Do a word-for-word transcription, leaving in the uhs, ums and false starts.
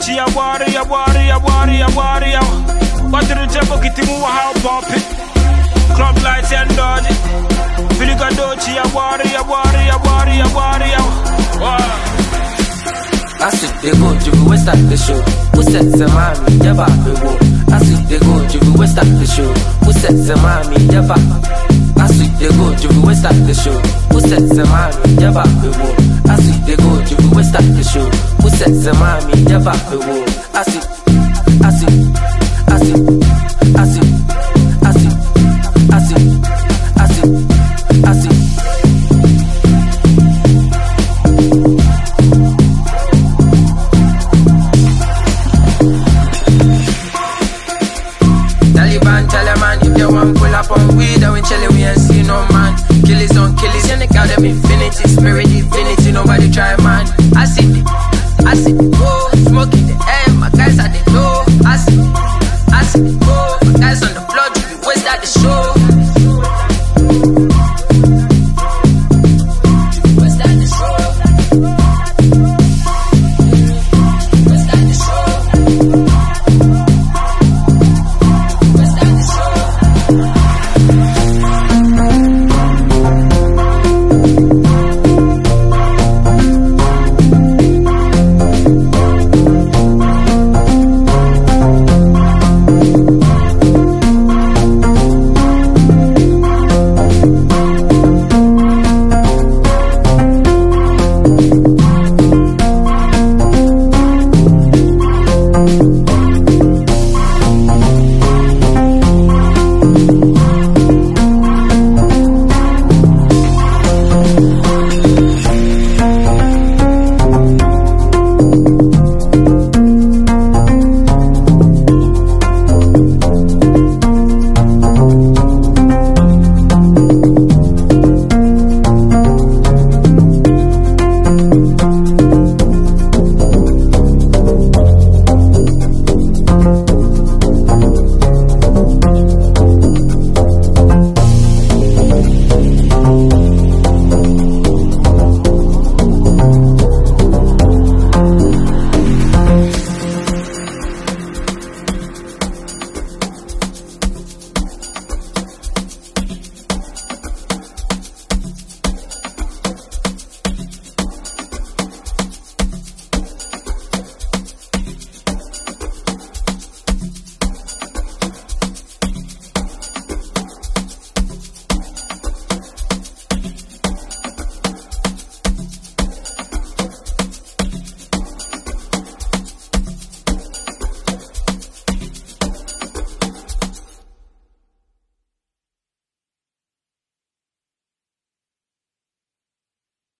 dochi ya wari ya wari ya wari ya wari ya. What do the jumbo kitimu wa how pop it? Club lights and dodge it. Filiga dochi ya wari ya wari ya wari ya wari ya. I see they go, Juvu, we start the show. Who said the mommy, never be wo. I see they go, Juvu, we start the show. Who said the mommy, never. I see they go, Juvu, we start the show. Who said the mommy, never be wo. I see they go, Juvu, we start the show. Who said the mommy, never be wo. I see